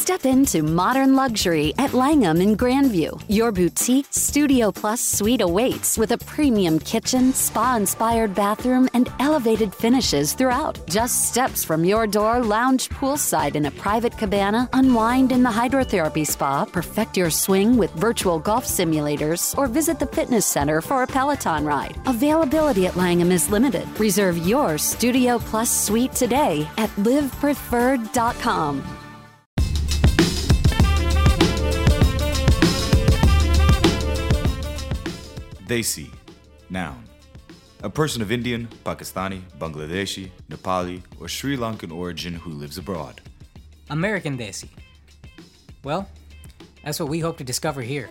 Step into modern luxury at Langham in Grandview. Your boutique Studio Plus suite awaits with a premium kitchen, spa-inspired bathroom, and elevated finishes throughout. Just steps from your door, lounge poolside in a private cabana, unwind in the hydrotherapy spa, perfect your swing with virtual golf simulators, or visit the fitness center for a Peloton ride. Availability at Langham is limited. Reserve your Studio Plus suite today at livepreferred.com. Desi, noun. A person of Indian, Pakistani, Bangladeshi, Nepali, or Sri Lankan origin who lives abroad. American Desi. Well, that's what we hope to discover here.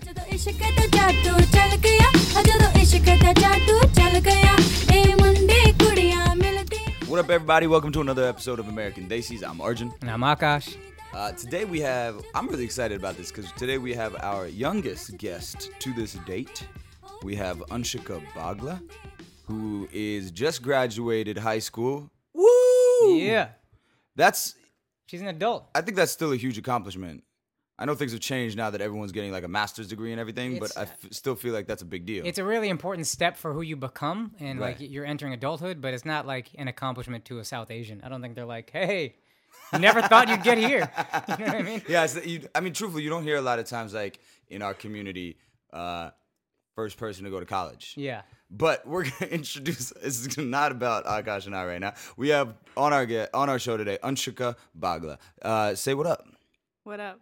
What up, everybody? Welcome to another episode of American Desis. I'm Arjun. And I'm Akash. Today I'm really excited about this because today we have our youngest guest to this date. We have Anshika Bagla, who is just graduated high school. Woo! Yeah. She's an adult. I think that's still a huge accomplishment. I know things have changed now that everyone's getting like a master's degree and everything, but I still feel like that's a big deal. It's a really important step for who you become, and Right. like you're entering adulthood, but it's not like an accomplishment to a South Asian. I don't think they're like, hey, never thought you'd get here. You know what I mean? Yeah, truthfully, you don't hear a lot of times like in our community, first person to go to college. Yeah. But we're gonna introduce. This is not about Akash and I right now. We have on our show today Anshika Bagla. Say what up. What up?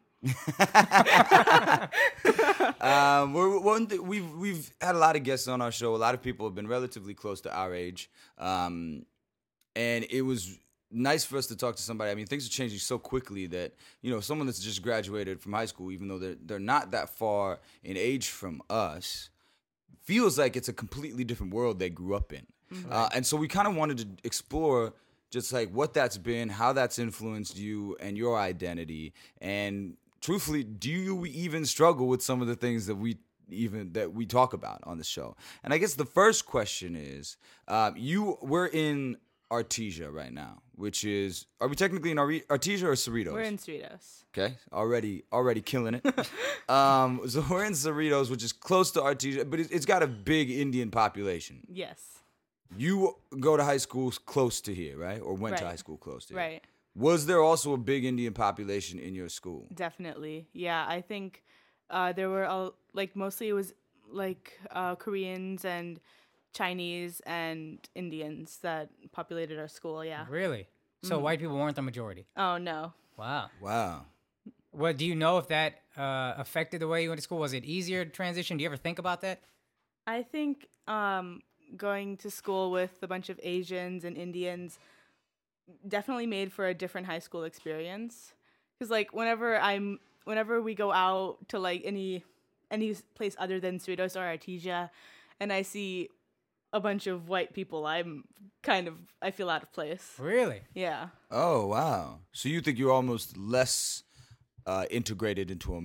We've had a lot of guests on our show. A lot of people have been relatively close to our age, and it was nice for us to talk to somebody. I mean, things are changing so quickly that someone that's just graduated from high school, even though they're not that far in age from us, feels like it's a completely different world they grew up in. Mm-hmm. And so we kind of wanted to explore just like what that's been, how that's influenced you and your identity, and truthfully, do you even struggle with some of the things that we talk about on the show? And I guess the first question is, we're in Artesia right now, which is, are we technically in Artesia or Cerritos? We're in Cerritos. Okay, already killing it. So we're in Cerritos, which is close to Artesia, but it's got a big Indian population. Yes. You go to high school close to here, right? Or went to Right. high school close to here. Right. Was there also a big Indian population in your school? Definitely. Yeah, I think there were mostly it was Koreans and Chinese and Indians that populated our school. Yeah. Really? So white people weren't the majority? Oh no. Wow. Wow. Do you know if that affected the way you went to school? Was it easier to transition? Do you ever think about that? I think going to school with a bunch of Asians and Indians definitely made for a different high school experience. Because whenever we go out to like any place other than Cerritos or Artesia, and I see a bunch of white people, I feel out of place. Really? Yeah. Oh, wow. So you think you're almost less integrated into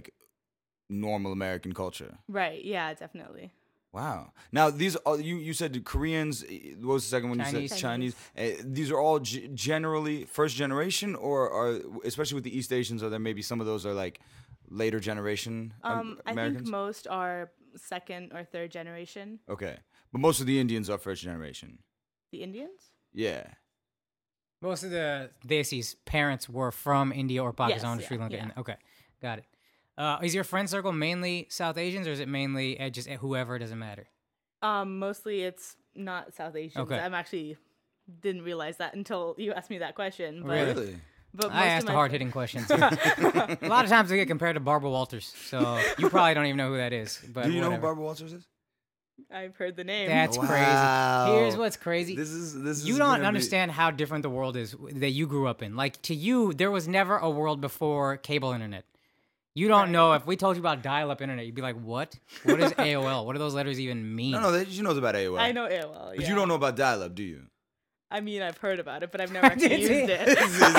normal American culture? Right. Yeah, definitely. Wow. Now, these are, you said Koreans, what was the second one Chinese. you said? Chinese. These are all generally first generation, or are, especially with the East Asians, are there maybe some of those are like later generation I Americans? think most are second or third generation. Okay. But most of the Indians are first generation. The Indians? Yeah. Most of the Desis' parents were from India or Pakistan or Yes, Sri Lanka. yeah. Okay, got it. Is your friend circle mainly South Asians, or is it mainly just whoever? Doesn't matter. Mostly it's not South Asians. Okay. I'm actually didn't realize that until you asked me that question. But, Really? But I asked the hard-hitting questions. A lot of times we get compared to Barbara Walters, so you probably don't even know who that is. But Do you know who whatever. Barbara Walters is? I've heard the name. That's Wow. crazy. Here's what's crazy. This is You don't understand how different the world is that you grew up in. Like, to you, there was never a world before cable internet. You don't know. If we told you about dial-up internet, you'd be like, what? What is AOL? What do those letters even mean? No, she knows about AOL. I know AOL. But yeah. you don't know about dial-up, do you? I mean, I've heard about it, but I've never actually used it.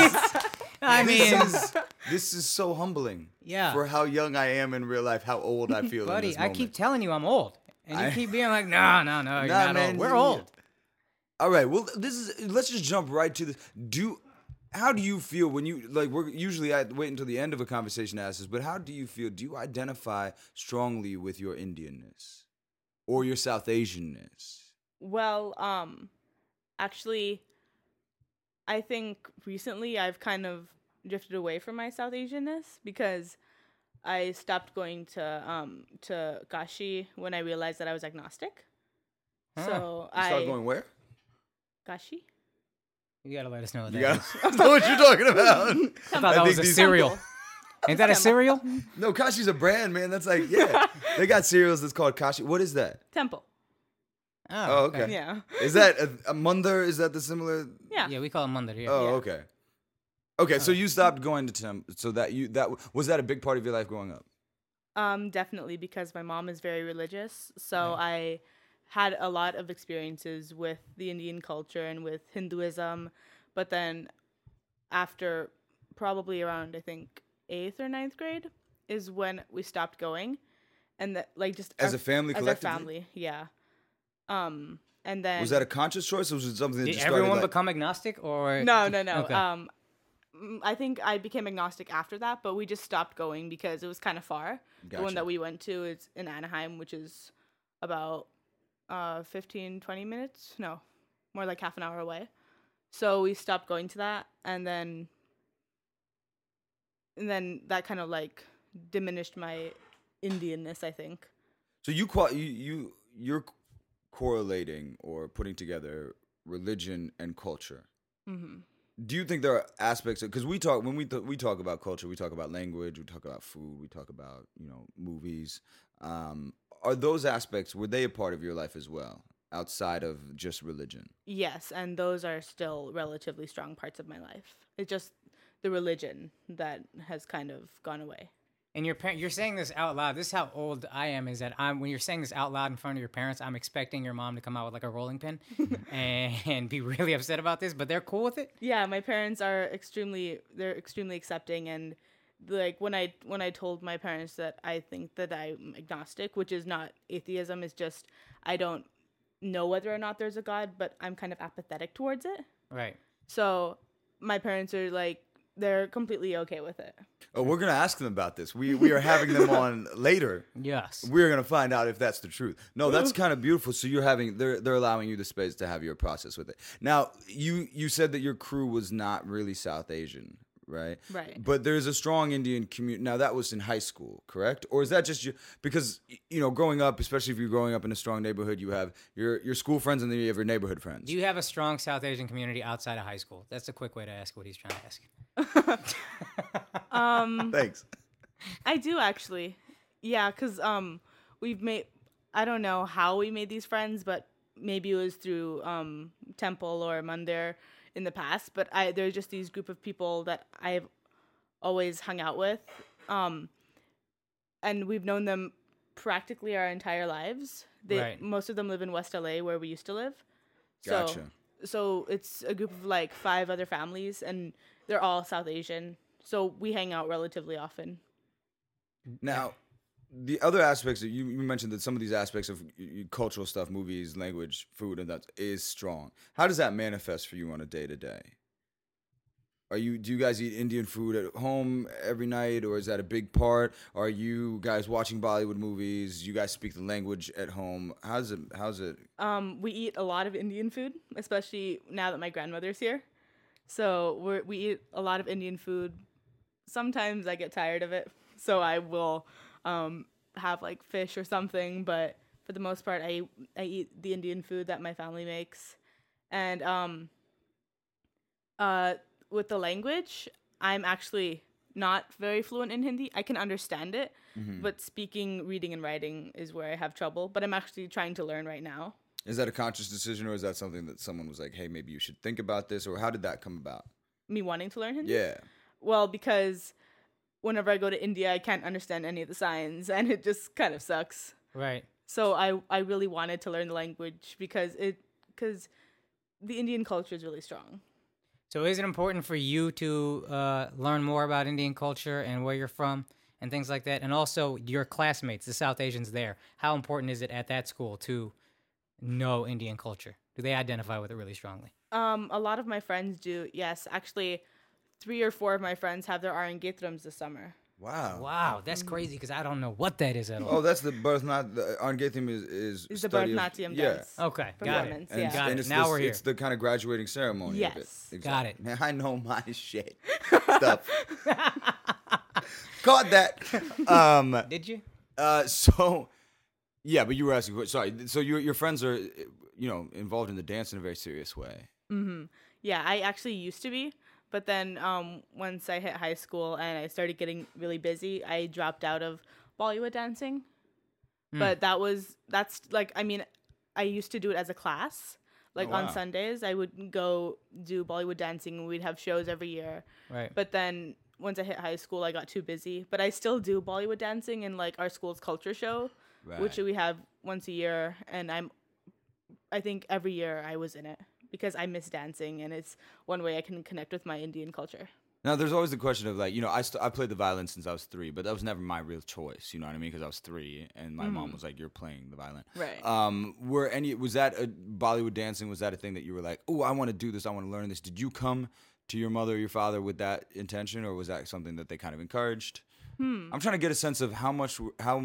I mean, This is so humbling. Yeah. For how young I am in real life, how old I feel in buddy, this I moment. keep telling you I'm old. And you keep being like, no, you're not man, old. We're old. All right, well, let's just jump right to this. How do you feel when you like? We're usually I wait until the end of a conversation to ask this, but how do you feel? Do you identify strongly with your Indianness or your South Asianness? Well, actually, I think recently I've kind of drifted away from my South Asianness because I stopped going to Kashi when I realized that I was agnostic. So You start going where? Kashi. You gotta let us know what You that got is. know what you're talking about. I thought that was a these- cereal. Ain't that a cereal? No, Kashi's a brand, man. That's like, yeah. They got cereals that's called Kashi. What is that? Temple. Oh, okay. Yeah. Is that a Mundar? Is that the similar? Yeah. Yeah, we call it Mundar. Yeah. Oh, Yeah. okay. Okay, so you stopped going to temple. So that was that a big part of your life growing up? Definitely because my mom is very religious. So I had a lot of experiences with the Indian culture and with Hinduism. But then after probably around, I think, 8th or 9th grade is when we stopped going. And that, like, just As a family, as our collectively? family, yeah. And then Was that a conscious choice, or was it something that Did just started everyone like, become agnostic, or no. Okay. I think I became agnostic after that, but we just stopped going because it was kind of far. The one Gotcha. that we went to is in Anaheim, which is about 15, 20 minutes. No, more like half an hour away. So we stopped going to that, and then that kind of like diminished my Indianness, I think. So you're correlating or putting together religion and culture. Mm-hmm. Do you think there are aspects because we talk talk about culture, we talk about language, we talk about food, we talk about movies. Are those aspects, were they a part of your life as well outside of just religion? Yes, and those are still relatively strong parts of my life. It's just the religion that has kind of gone away. And you're saying this out loud. This is how old I am. Is that when you're saying this out loud in front of your parents, I'm expecting your mom to come out with like a rolling pin and be really upset about this, but they're cool with it. Yeah, my parents are extremely accepting, and like when I told my parents that I think that I'm agnostic, which is not atheism, it's just I don't know whether or not there's a God, but I'm kind of apathetic towards it. Right. So my parents are like, they're completely okay with it. Oh, we're gonna ask them about this. We are having them on later. Yes. We're gonna find out if that's the truth. No, that's kind of beautiful. So they're allowing you the space to have your process with it. Now, you said that your crew was not really South Asian, right? Right. But there's a strong Indian community. Now, that was in high school, correct? Or is that just you? Because growing up, especially if you're growing up in a strong neighborhood, you have your school friends and then you have your neighborhood friends. Do you have a strong South Asian community outside of high school? That's a quick way to ask what he's trying to ask. Thanks. I do actually. Yeah, because we've made, I don't know how we made these friends, but maybe it was through Temple or Mandir in the past. But there's just these group of people that I've always hung out with. And we've known them practically our entire lives. Right. Most of them live in West LA where we used to live. Gotcha. So it's a group of like 5 other families, and they're all South Asian. So we hang out relatively often. Now, the other aspects that you mentioned, that some of these aspects of cultural stuff, movies, language, food, and that is strong. How does that manifest for you on a day-to-day? Do you guys eat Indian food at home every night, or is that a big part? Are you guys watching Bollywood movies? You guys speak the language at home? How's it? We eat a lot of Indian food, especially now that my grandmother's here. So we eat a lot of Indian food. Sometimes I get tired of it, so I will have like fish or something. But for the most part, I eat the Indian food that my family makes. And with the language, I'm actually not very fluent in Hindi. I can understand it, but speaking, reading, and writing is where I have trouble. But I'm actually trying to learn right now. Is that a conscious decision, or is that something that someone was like, hey, maybe you should think about this, or how did that come about? Me wanting to learn Hindi? Yeah. Well, because whenever I go to India, I can't understand any of the signs, and it just kind of sucks. Right. So I really wanted to learn the language because the Indian culture is really strong. So is it important for you to learn more about Indian culture and where you're from and things like that? And also your classmates, the South Asians there, how important is it at that school to know Indian culture? Do they identify with it really strongly? A lot of my friends do, yes. Actually, 3 or 4 of my friends have their Arangetrams this summer. Wow. Wow, that's crazy because I don't know what that is at all. Oh, that's the Bharatanatyam. The Arangetam is It's the study of- Bharatanatyam yeah. dance. Okay, got it. Performance, And, yeah. Got and it. it's Now this- we're here. It's the kind of graduating ceremony of it. Yes. Got it. Man, I know my shit. Stuff. Caught that. Did you? So, yeah, but you were asking. Sorry. So your friends are, involved in the dance in a very serious way. Yeah, I actually used to be, but then once I hit high school and I started getting really busy, I dropped out of Bollywood dancing. But that's like, I mean, I used to do it as a class. Like Oh, on wow. Sundays, I would go do Bollywood dancing and we'd have shows every year. Right. But then once I hit high school, I got too busy. But I still do Bollywood dancing in like our school's culture show, which Right. we have once a year. And I think every year I was in it because I miss dancing and it's one way I can connect with my Indian culture. Now, there's always the question of like, I played the violin since I was 3, but that was never my real choice. You know what I mean? Because I was 3, and my mom was like, "You're playing the violin." Right. Was that a Bollywood dancing? Was that a thing that you were like, "Oh, I want to do this. I want to learn this"? Did you come to your mother or your father with that intention, or was that something that they kind of encouraged? I'm trying to get a sense of how much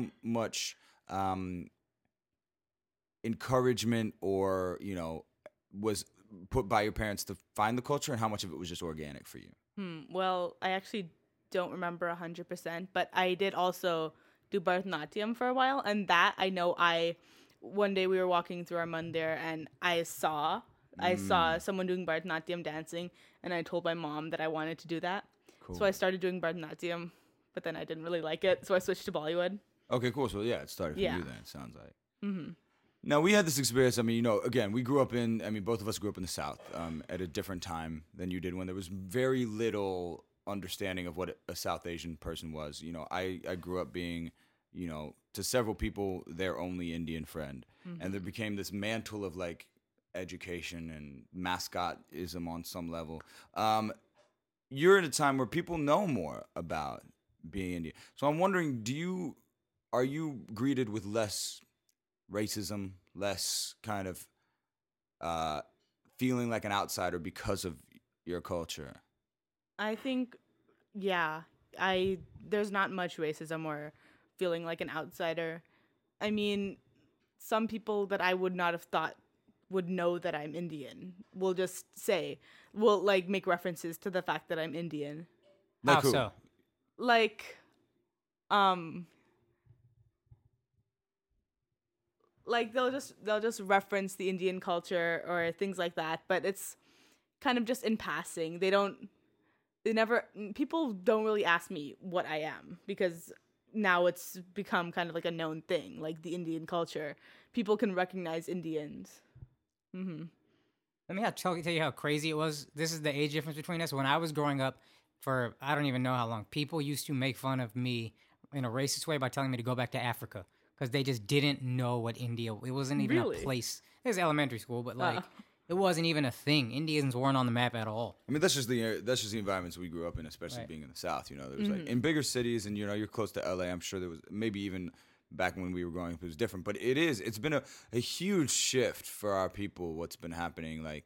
encouragement or was put by your parents to find the culture, and how much of it was just organic for you. Well, I actually don't remember 100%, but I did also do Bharatanatyam for a while. And that I know one day we were walking through our mandir and I saw someone doing Bharatanatyam dancing. And I told my mom that I wanted to do that. Cool. So I started doing Bharatanatyam, but then I didn't really like it. So I switched to Bollywood. Okay, cool. So yeah, it started for Yeah. you then. It sounds like. Now we had this experience. I mean, again, we grew up in. I mean, both of us grew up in the South at a different time than you did, when there was very little understanding of what a South Asian person was. I grew up being, to several people, their only Indian friend, and there became this mantle of like education and mascotism on some level. You're at a time where people know more about being Indian, so I'm wondering, are you greeted with less racism, less kind of feeling like an outsider because of your culture? I think, yeah, there's not much racism or feeling like an outsider. I mean, some people that I would not have thought would know that I'm Indian will just will like make references to the fact that I'm Indian. Like How who? so? Like, like they'll just reference the Indian culture or things like that, but it's kind of just in passing. People don't really ask me what I am because now it's become kind of like a known thing, like the Indian culture. People can recognize Indians. Let me tell you how crazy it was. This is the age difference between us. When I was growing up, for I don't even know how long, people used to make fun of me in a racist way by telling me to go back to Africa because they just didn't know what India. It wasn't even Really? a place. It was elementary school, but like it wasn't even a thing. Indians weren't on the map at all. I mean, that's just the environments we grew up in, especially Right. being in the South. There was like in bigger cities, and you're close to LA. I'm sure there was maybe even back when we were growing up, it was different. But it's been a huge shift for our people. What's been happening, like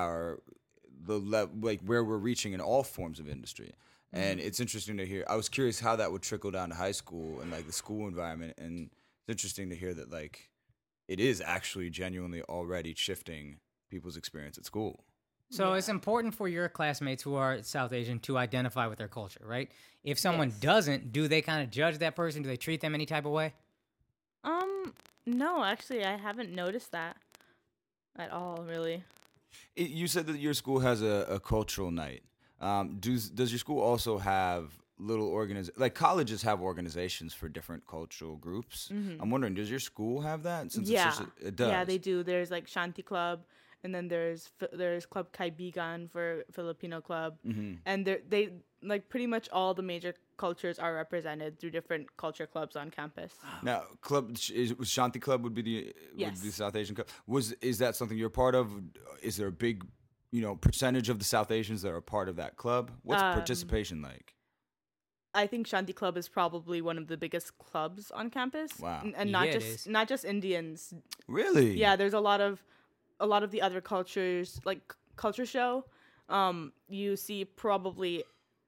like where we're reaching in all forms of industry. And it's interesting to hear. I was curious how that would trickle down to high school and like the school environment. And it's interesting to hear that like it is actually genuinely already shifting people's experience at school. So it's important for your classmates who are South Asian to identify with their culture, right? If someone Yes. doesn't, do they kind of judge that person? Do they treat them any type of way? No, actually, I haven't noticed that at all, really. You said that your school has a cultural night. Does your school also have little like colleges have organizations for different cultural groups? I'm wondering, does your school have that? Since Yeah, it's just it does. yeah, they do. There's like Shanti Club, and then there's Club Kaibigan for Filipino club, and they like pretty much all the major cultures are represented through different culture clubs on campus. Now, Shanti Club would be the Yes. South Asian club. Is that something you're part of? Is there a big percentage of the South Asians that are part of that club? What's participation like? I think Shanti Club is probably one of the biggest clubs on campus. Wow. And Yeah, it is. not just Indians. Really? Yeah, there's a lot of the other cultures, like culture show. You see probably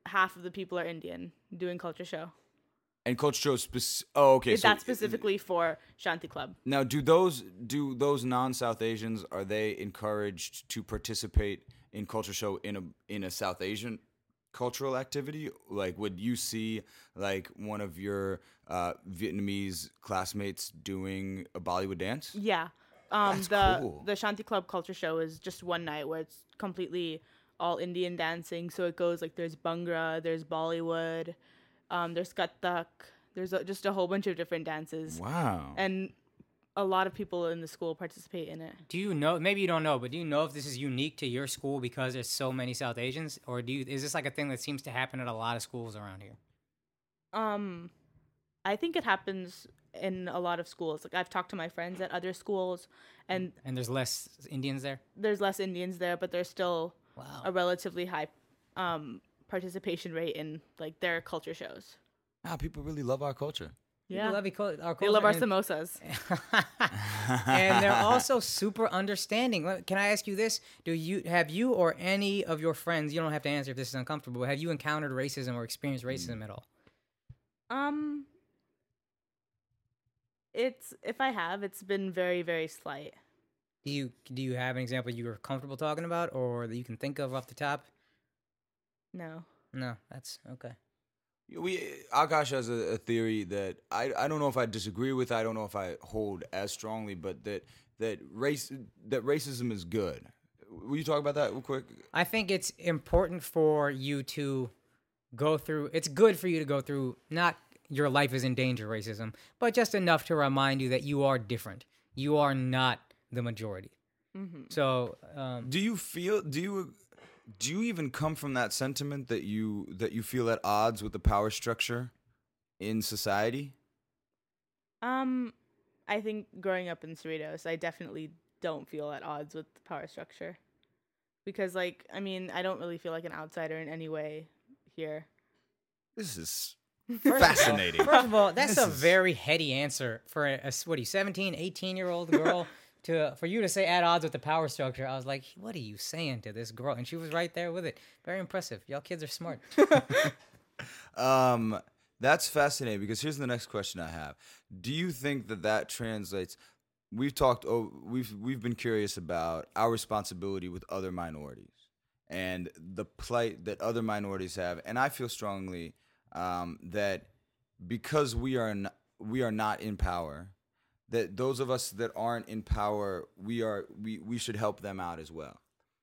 half of the people are Indian doing culture show. And culture show okay. So That's specifically for Shanti Club. now, do those non-South Asians, are they encouraged to participate in culture show in a South Asian cultural activity? Like, would you see like one of your Vietnamese classmates doing a Bollywood dance? Yeah. That's the cool. the Shanti Club culture show is just one night where it's completely all Indian dancing. So it goes like there's Bhangra, there's Bollywood, there's Kathak, there's just a whole bunch of different dances. Wow. And a lot of people in the school participate in it. Do you know? Maybe you don't know, but do you know if this is unique to your school because there's so many South Asians, or is this like a thing that seems to happen at a lot of schools around here? I think it happens in a lot of schools. Like I've talked to my friends at other schools, and there's less Indians there. there's less Indians there, but there's still Wow. a relatively high participation rate in like their culture shows. Wow, people really love our culture. Yeah, Our they culture, love our and- samosas. and they're also super understanding. Can I ask you this? Have you or any of your friends, you don't have to answer if this is uncomfortable, but have you encountered racism or experienced racism at all? If I have, it's been very, very slight. Do you have an example you're comfortable talking about or that you can think of off the top? No. No, that's okay. Akash has a theory that I don't know if I disagree with. I don't know if I hold as strongly, but that racism is good. Will you talk about that real quick? I think it's important for you to go through. It's good for you to go through. Not your life is in danger, racism, but just enough to remind you that you are different. You are not the majority. Mm-hmm. So, Do you even come from that sentiment that you feel at odds with the power structure in society? I think growing up in Cerritos, I definitely don't feel at odds with the power structure. Because, like, I mean, I don't really feel like an outsider in any way here. This is fascinating. First of all, that's This a is- very heady answer for a 17, 18-year-old girl for you to say at odds with the power structure. I was like, what are you saying to this girl? And she was right there with it. Very impressive. Y'all kids are smart. That's fascinating because here's the next question I have. Do you think that translates? We've been curious about our responsibility with other minorities and the plight that other minorities have, and I feel strongly that because we are not in power, that those of us that aren't in power, we should help them out as well.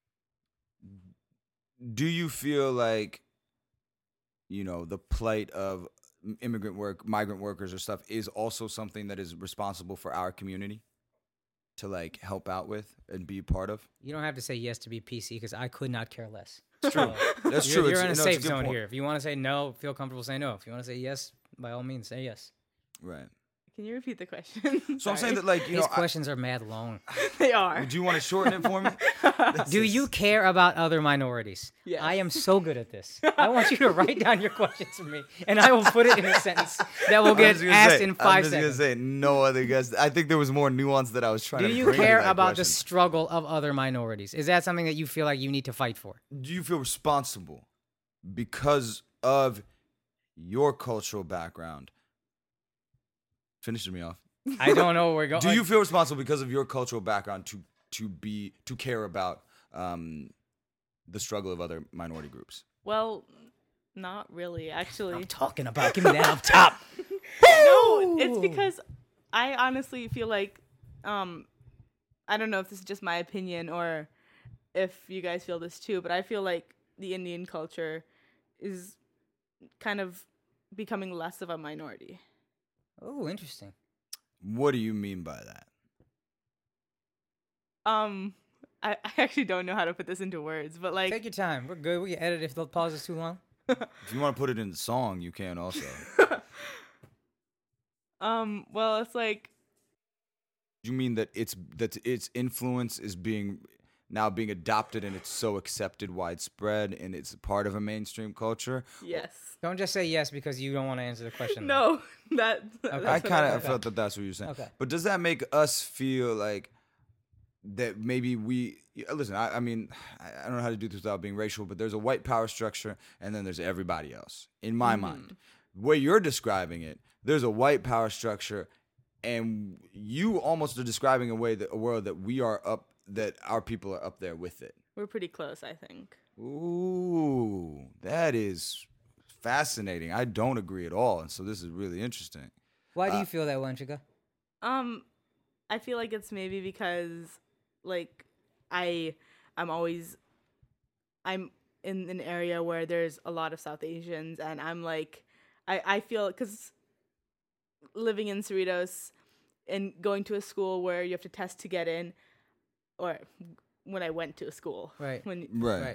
Do you feel like, the plight of migrant workers or stuff is also something that is responsible for our community to like help out with and be a part of? You don't have to say yes to be PC because I could not care less. It's true. That's You're, true. you're in a it's a safe good zone point. here. If you want to say no, feel comfortable saying no. If you want to say yes, by all means, say yes. Right. Can you repeat the question? So I'm saying that, like, These questions are mad long. they are. do you want to shorten it for me? Do you care about other minorities? Yes. I am so good at this. I want you to write down your questions for me, and I will put it in a sentence that will get asked in 5 I'm just seconds. gonna say no other guess. I think there was more nuance that I was trying Do to you bring to care that about the question. struggle of other minorities? Is that something that you feel like you need to fight for? Do you feel responsible because of your cultural background? Finish me off. I don't know where we're going. Do you feel responsible because of your cultural background to care about the struggle of other minority groups? Well, not really, actually. I'm talking about? Give me that up top. No, it's because I honestly feel like, I don't know if this is just my opinion or if you guys feel this too, but I feel like the Indian culture is kind of becoming less of a minority. Oh, interesting. What do you mean by that? I actually don't know how to put this into words, but like, Take your time. We're good. We can edit if the pause is too long. If you want to put it in song, you can also. well, it's like, You mean that its influence is being adopted and it's so accepted, widespread, and it's part of a mainstream culture? yes. Don't just say yes because you don't want to answer the question. No, that's I what kind of Okay. felt that that's what you're saying. Okay. But does that make us feel like that maybe listen, I mean, I don't know how to do this without being racial, but there's a white power structure, and then there's everybody else. In my mind, the way you're describing it, there's a white power structure, and you almost are describing a world that our people are up there with it. We're pretty close, I think. Ooh, that is fascinating. I don't agree at all, and so this is really interesting. Why do you feel that, Wanchika? I feel like it's maybe because, like, I'm in an area where there's a lot of South Asians, and I'm like, I feel, because living in Cerritos and going to a school where you have to test to get in, or when I went to a school, Right. Right.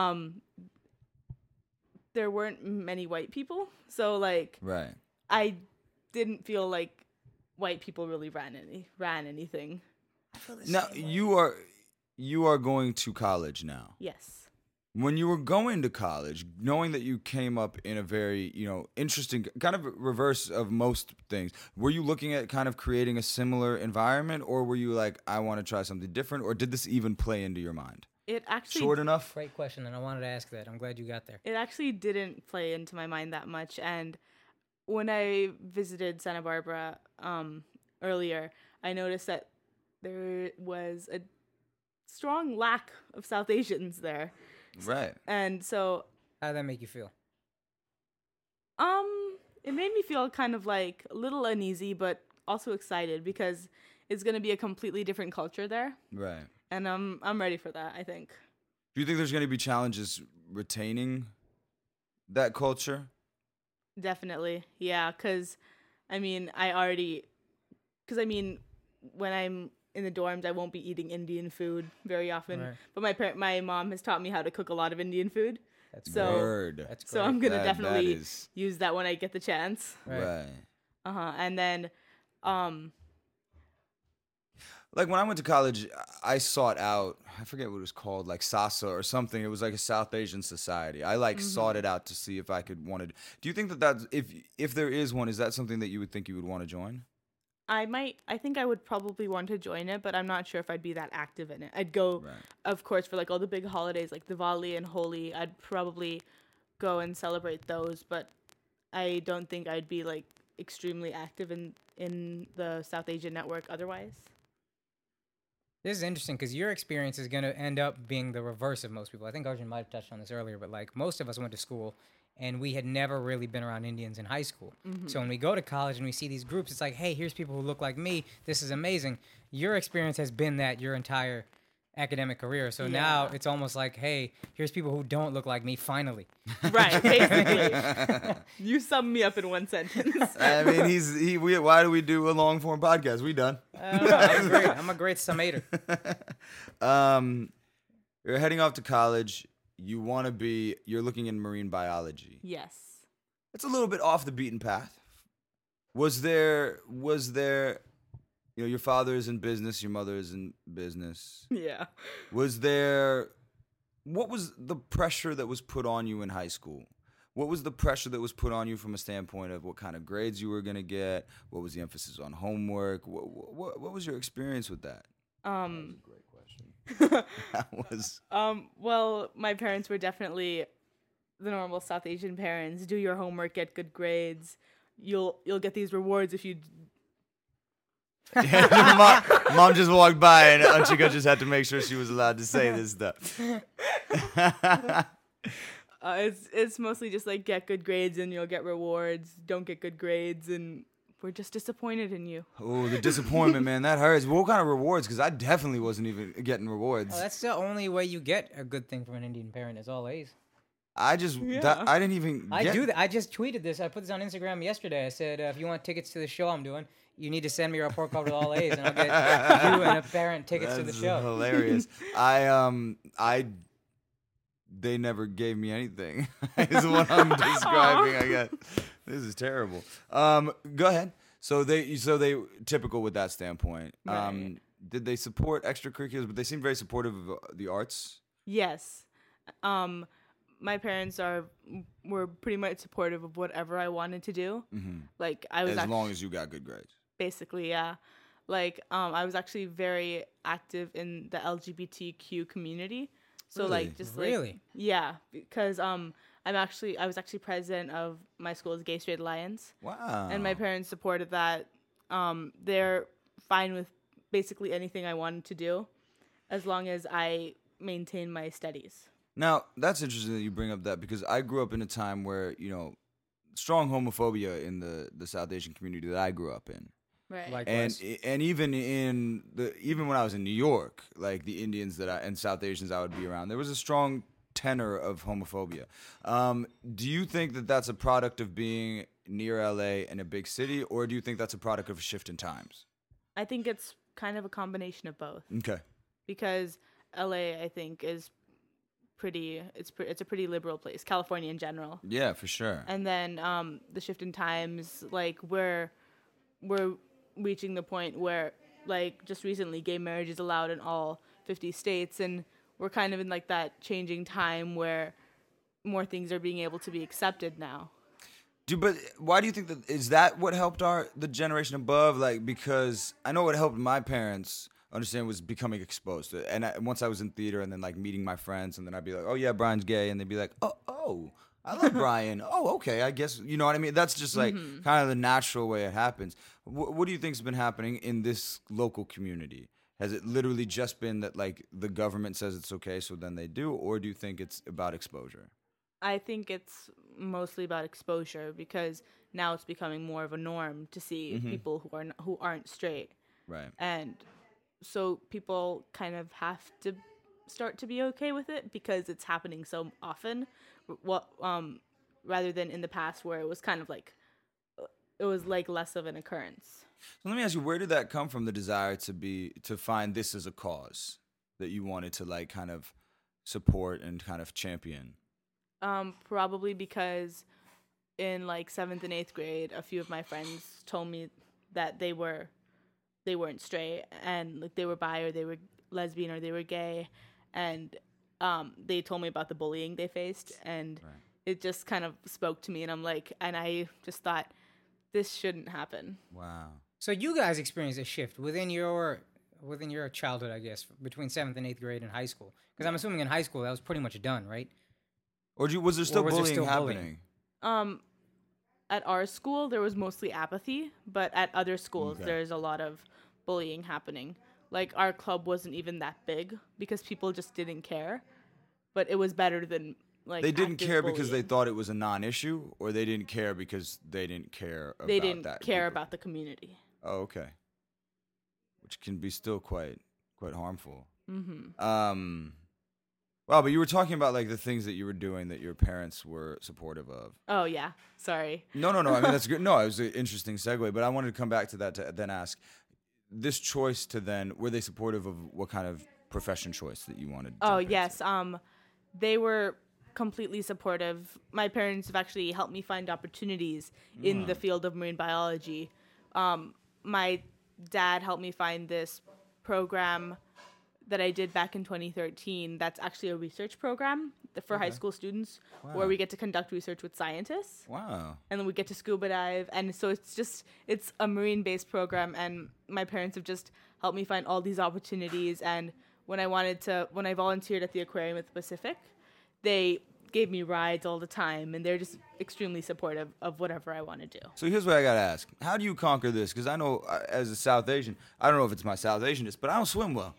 There weren't many white people, so like, Right. I didn't feel like white people really ran anything. Now you are going to college now. Yes. When you were going to college, knowing that you came up in a very, interesting kind of reverse of most things, were you looking at kind of creating a similar environment, or were you like, I want to try something different, or did this even play into your mind? It actually Short enough? Great question, and I wanted to ask that. I'm glad you got there. It actually didn't play into my mind that much, and when I visited Santa Barbara earlier, I noticed that there was a strong lack of South Asians there. Right. And so How did that make you feel? it made me feel kind of like a little uneasy, but also excited, because it's going to be a completely different culture there, Right. and I'm ready for that, I think. Do you think there's going to be challenges retaining that culture? Definitely. Yeah, because when I'm in the dorms, I won't be eating Indian food very often. Right. But my mom has taught me how to cook a lot of Indian food. That's So- Word. That's great. So I'm going to That definitely is- use that when I get the chance. Right. And then, Like when I went to college, I sought out, I forget what it was called, like SASA or something. It was like a South Asian society. I sought it out to see if I could wanted. Do you think that if there is one, is that something that you would think you would want to join? I think I would probably want to join it, but I'm not sure if I'd be that active in it. I'd go, Right. of course, for like all the big holidays like Diwali and Holi. I'd probably go and celebrate those, but I don't think I'd be like extremely active in the South Asian network otherwise. This is interesting because your experience is going to end up being the reverse of most people. I think Arjun might have touched on this earlier, but like most of us went to school and we had never really been around Indians in high school. So when we go to college and we see these groups, it's like, hey, here's people who look like me. This is amazing. Your experience has been that your entire academic career. So now Yeah. it's almost like, hey, here's people who don't look like me finally. Right, basically. You summed me up in one sentence. I mean, why do we do a long form podcast? We done. I don't know, I'm great. I'm a great summator. You're heading off to college. You're looking in marine biology. Yes. It's a little bit off the beaten path. Was there, your father is in business, your mother is in business. Yeah. What was the pressure that was put on you in high school? What was the pressure that was put on you from a standpoint of what kind of grades you were going to get? What was the emphasis on homework? What was your experience with that? That was a great question. That was... Well, my parents were definitely the normal South Asian parents. Do your homework, get good grades. You'll get these rewards if you. Mom just walked by and Anchika just had to make sure she was allowed to say this stuff. It's mostly just like get good grades and you'll get rewards. Don't get good grades and we're just disappointed in you. Oh, the disappointment, man, that hurts. What kind of rewards? Because I definitely wasn't even getting rewards. Oh, that's the only way you get a good thing from an Indian parent is all A's. I didn't even. I do that. I just tweeted this. I put this on Instagram yesterday. I said, if you want tickets to the show I'm doing, you need to send me your report card with all A's, and I'll get you and a parent tickets to the That's show. hilarious. They never gave me anything. Is what I'm describing. I guess this is terrible. Go ahead. So they typical with that standpoint. Right. Did they support extracurriculars? But they seem very supportive of the arts. Yes. My parents were pretty much supportive of whatever I wanted to do. Mm-hmm. Like I was As long as you got good grades. basically, yeah. Like, I was actually very active in the LGBTQ community. So Really? like just like Really? yeah, because I was actually president of my school's Gay Straight Alliance, Wow. and my parents supported that. They're fine with basically anything I wanted to do, as long as I maintain my studies. Now, that's interesting that you bring up that because I grew up in a time where, strong homophobia in the South Asian community that I grew up in. Right. Likewise. And even when I was in New York, like the Indians and South Asians I would be around, there was a strong tenor of homophobia. Do you think that that's a product of being near LA and a big city, or do you think that's a product of a shift in times? I think it's kind of a combination of both, Okay. because LA, I think, is it's a pretty liberal place, California in general. Yeah, for sure. And then the shift in times, like we're reaching the point where, like, just recently gay marriage is allowed in all 50 states, and we're kind of in like that changing time where more things are being able to be accepted now. But why do you think is that what helped the generation above? Like, because I know what helped my parents understand was becoming exposed to it. And once I was in theater and then like meeting my friends, and then I'd be like, oh yeah, Brian's gay. And they'd be like, oh, I like Brian. Oh, okay, I guess, you know what I mean? That's just like kind of the natural way it happens. What do you think's been happening in this local community? Has it literally just been that like the government says it's okay, so then they do? Or do you think it's about exposure? I think it's mostly about exposure, because now it's becoming more of a norm to see people who aren't straight. Right. And so people kind of have to start to be okay with it because it's happening so often. Rather than in the past where it was kind of like it was like less of an occurrence. So let me ask you, where did that come from, the desire to find this as a cause that you wanted to like kind of support and kind of champion? Probably because in like 7th and 8th grade, a few of my friends told me that they weren't straight, and like they were bi or they were lesbian or they were gay, and they told me about the bullying they faced, and it just kind of spoke to me, and I just thought, this shouldn't happen. Wow. So you guys experienced a shift within your childhood, I guess, between 7th and 8th grade and high school. Because I'm assuming in high school that was pretty much done, right? Or was there still was there bullying still happening? bullying? At our school, there was mostly apathy, but at other schools, there's a lot of bullying happening. Like, our club wasn't even that big because people just didn't care, but it was better than, like, They didn't active care because they bullying. thought it was a non-issue, or they didn't care because they didn't care about that? They didn't care about the community. Oh, okay. Which can be still quite harmful. Mm-hmm. Wow, but you were talking about like the things that you were doing that your parents were supportive of. Oh, yeah. Sorry. No. I mean, that's good. No, it was an interesting segue, but I wanted to come back to that to then ask this choice to then, were they supportive of what kind of profession choice that you wanted? Oh, yes. They were completely supportive. My parents have actually helped me find opportunities in the field of marine biology. My dad helped me find this program that I did back in 2013. That's actually a research program for high school students where we get to conduct research with scientists. Wow. And then we get to scuba dive. And so it's a marine-based program. And my parents have just helped me find all these opportunities. And when I volunteered at the aquarium at the Pacific, they gave me rides all the time. And they're just extremely supportive of whatever I want to do. So here's what I got to ask. How do you conquer this? Because I know as a South Asian, I don't know if it's my South Asianness, but I don't swim well.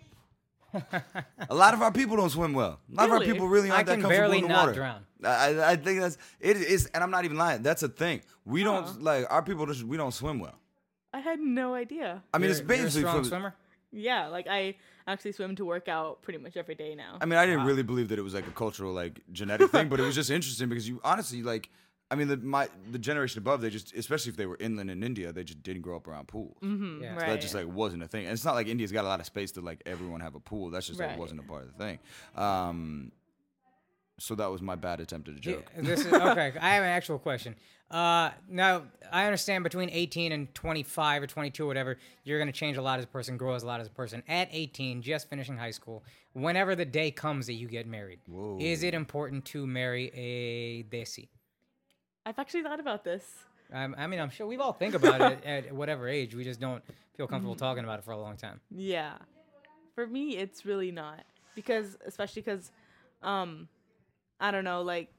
A lot of our people don't swim well. A lot of our Really? people really aren't that I can comfortable barely in the not water. drown. I think it is, and I'm not even lying. That's a thing. We don't like our people. We don't swim well. I had no idea. I mean, it's You're a basically strong for, swimmer. Yeah, like I actually swim to work out pretty much every day now. I mean, I didn't really believe that it was like a cultural, like genetic thing, but it was just interesting because you honestly, like, I mean, the generation above, they just, especially if they were inland in India, they just didn't grow up around pools. Mm-hmm. Yeah. So that just like wasn't a thing. And it's not like India's got a lot of space to like everyone have a pool. That's just like Right. wasn't a part of the thing. So that was my bad attempt at a joke. This is okay. I have an actual question. Now, I understand between 18 and 25 or 22 or whatever, you're going to change a lot as a person, grow as a lot as a person. At 18, just finishing high school, whenever the day comes that you get married, is it important to marry a desi? I've actually thought about this. I mean, I'm sure we've all think about it at whatever age. We just don't feel comfortable talking about it for a long time. Yeah. For me, it's really not. Especially because, I don't know, like,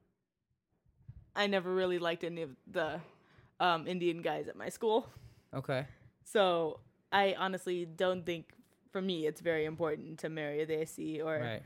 I never really liked any of the Indian guys at my school. Okay. So I honestly don't think, for me, it's very important to marry a Desi or Right.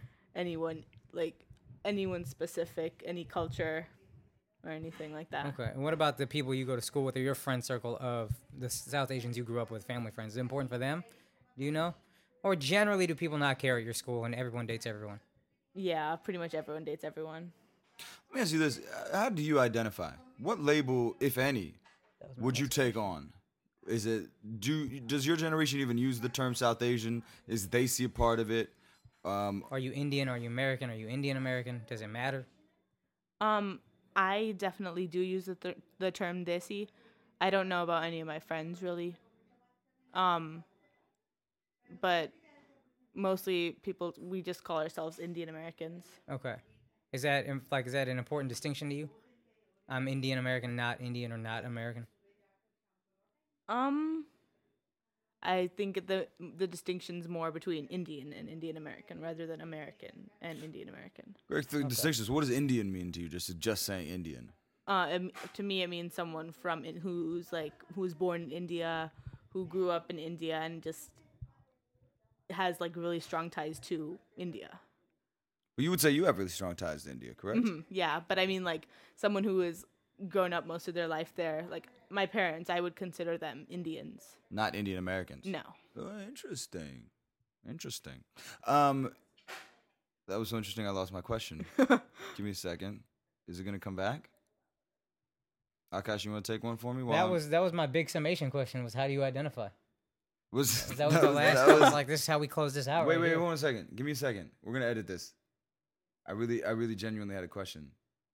anyone specific, any culture or anything like that. Okay. And what about the people you go to school with or your friend circle of the South Asians you grew up with, family friends? Is it important for them? Do you know? Or generally, do people not care at your school and everyone dates everyone? Yeah, pretty much everyone dates everyone. Let me ask you this: how do you identify? What label, if any, would you take on? Is it does your generation even use the term South Asian? Is Desi a part of it? Are you Indian? Are you American? Are you Indian American? Does it matter? I definitely do use the term Desi. I don't know about any of my friends really. But mostly we just call ourselves Indian Americans. Okay. Is that an important distinction to you? I'm Indian American, not Indian or not American. I think the distinction's more between Indian and Indian American rather than American and Indian American. Great distinctions. What does Indian mean to you? Just saying Indian. To me, it means someone who's born in India, who grew up in India, and just has like really strong ties to India. Well, you would say you have really strong ties to India, correct? Yeah, but I mean like someone who has grown up most of their life there. Like my parents, I would consider them Indians. Not Indian Americans. No. Oh, interesting. That was so interesting. I lost my question. Give me a second. Is it gonna come back? Akash, you want to take one for me? That was my big summation question. Was how do you identify? That was the that last. I was like, this is how we close this out. Wait, right here. 1 second. Give me a second. We're gonna edit this. I really genuinely had a question.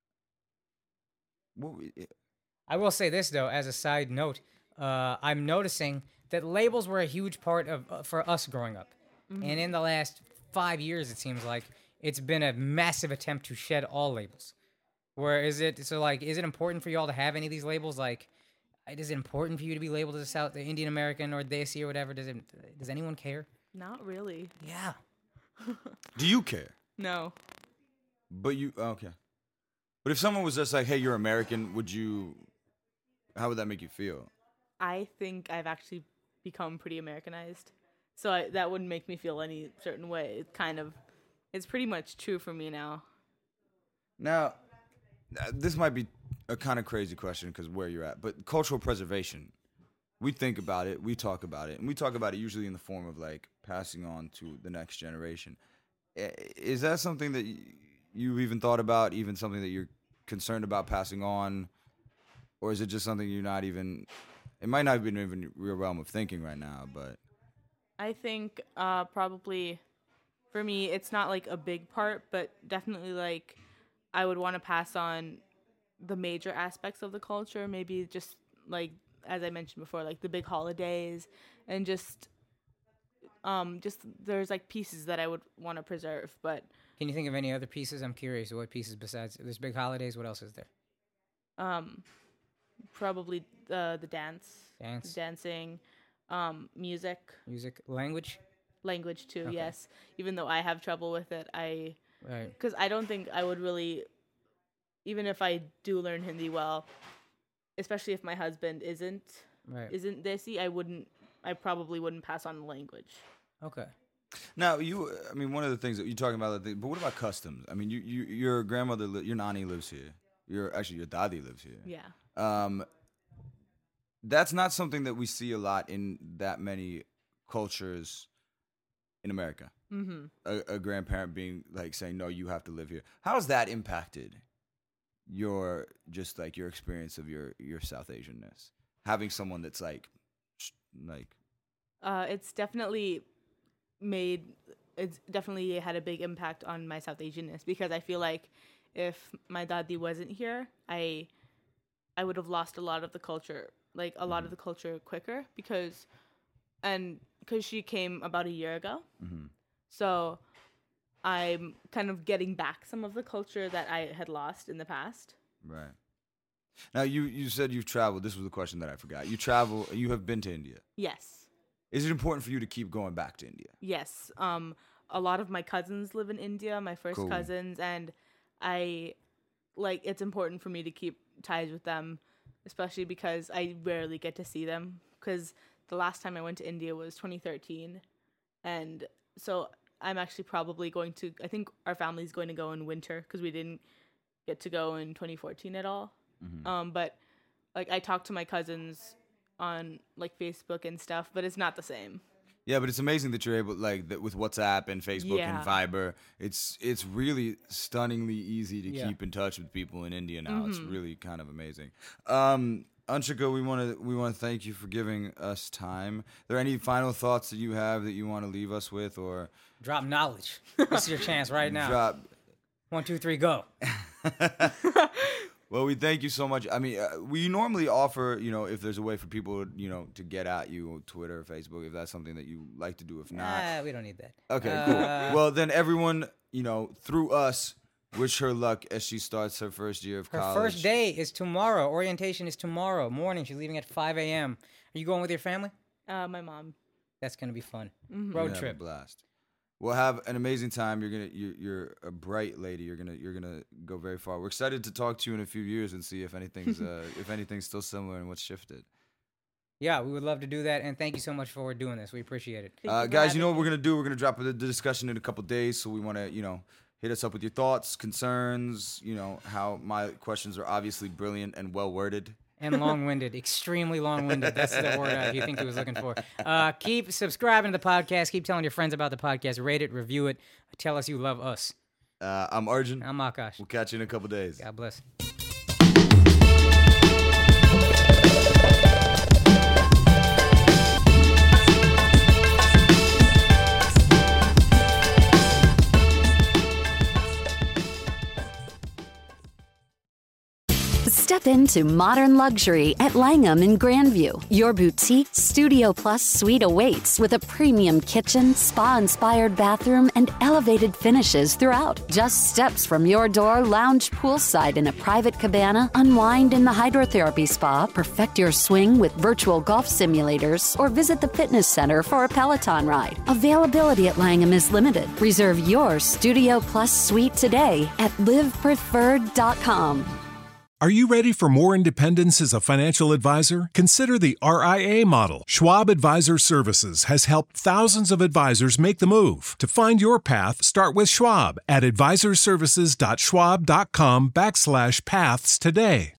I will say this though, as a side note, I'm noticing that labels were a huge part of for us growing up, and in the last 5 years, it seems like it's been a massive attempt to shed all labels. Where is it important for y'all to have any of these labels? Like, is it important for you to be labeled as the Indian American or Desi or whatever? Does anyone care? Not really. Yeah. Do you care? No. But okay. But if someone was just like, "Hey, you're American," how would that make you feel? I think I've actually become pretty Americanized. So that wouldn't make me feel any certain way. It's pretty much true for me now. Now, this might be a kind of crazy question because where you're at, but cultural preservation, we think about it, we talk about it, and we talk about it usually in the form of like passing on to the next generation. Is that something that you've even thought about, even something that you're concerned about passing on? Or is it just something you're not even, it might not be even your realm of thinking right now, but. I think probably for me, it's not like a big part, but definitely like I would want to pass on the major aspects of the culture, maybe just like, as I mentioned before, like the big holidays and just there's like pieces that I would want to preserve, but. Can you think of any other pieces? I'm curious. What pieces besides there's big holidays? What else is there? Probably the dancing, music, language too. Okay. Yes, even though I have trouble with it, because I don't think I would really, even if I do learn Hindi well, especially if my husband isn't Desi, I probably wouldn't pass on the language. Okay. Now, one of the things that you're talking about, but what about customs? I mean, your grandmother, your nani lives here. Your dadi lives here. Yeah. That's not something that we see a lot in that many cultures in America. Mm-hmm. A grandparent being like saying, "No, you have to live here." How has that impacted your experience of your South Asianness? Having someone that's like. It's definitely had a big impact on my South Asianness because I feel like if my dadi wasn't here, I would have lost a lot of the culture, quicker because she came about a year ago. Mm-hmm. So I'm kind of getting back some of the culture that I had lost in the past. Right. Now, you said you've traveled. This was the question that I forgot. You have been to India. Yes. Is it important for you to keep going back to India? Yes. A lot of my cousins live in India, my first Cool. cousins, and it's important for me to keep ties with them, especially because I rarely get to see them. Because the last time I went to India was 2013, and so I'm actually probably going to. I think our family's going to go in winter because we didn't get to go in 2014 at all. Mm-hmm. But like I talk to my cousins on like Facebook and stuff, but it's not the same. Yeah, but it's amazing that you're able, like, with WhatsApp and Facebook and Yeah. Viber. It's really stunningly easy to Yeah. keep in touch with people in India now. Mm-hmm. It's really kind of amazing. Anshika, we want to thank you for giving us time. Are there any final thoughts that you have that you want to leave us with, or Drop knowledge. This is your chance right now. drop? 1, 2, 3, go. Well, we thank you so much. I mean, we normally offer, if there's a way for people, to get at you, Twitter, Facebook, if that's something that you like to do. If not, We don't need that. okay, cool. Well, then everyone, through us, wish her luck as she starts her first year of Her college. first day is tomorrow. Orientation is tomorrow morning. She's leaving at 5 a.m. Are you going with your family? My mom. That's going to be fun. You're Road gonna have a trip. blast. We'll have an amazing time. You're a bright lady. You're gonna go very far. We're excited to talk to you in a few years and see if anything's still similar and what's shifted. Yeah, we would love to do that. And thank you so much for doing this. We appreciate it. Thank you for Guys, you know having what we're me. gonna do? We're gonna drop the discussion in a couple days. So we want to hit us up with your thoughts, concerns. How my questions are obviously brilliant and well worded. And long-winded, extremely long-winded. That's the word you think he was looking for. Keep subscribing to the podcast. Keep telling your friends about the podcast. Rate it, review it. Tell us you love us. I'm Arjun. I'm Akash. We'll catch you in a couple days. God bless. Step into modern luxury at Langham in Grandview. Your boutique Studio Plus suite awaits with a premium kitchen, spa-inspired bathroom, and elevated finishes throughout. Just steps from your door, lounge poolside in a private cabana, unwind in the hydrotherapy spa, perfect your swing with virtual golf simulators, or visit the fitness center for a Peloton ride. Availability at Langham is limited. Reserve your Studio Plus suite today at livepreferred.com. Are you ready for more independence as a financial advisor? Consider the RIA model. Schwab Advisor Services has helped thousands of advisors make the move. To find your path, start with Schwab at advisorservices.schwab.com/paths today.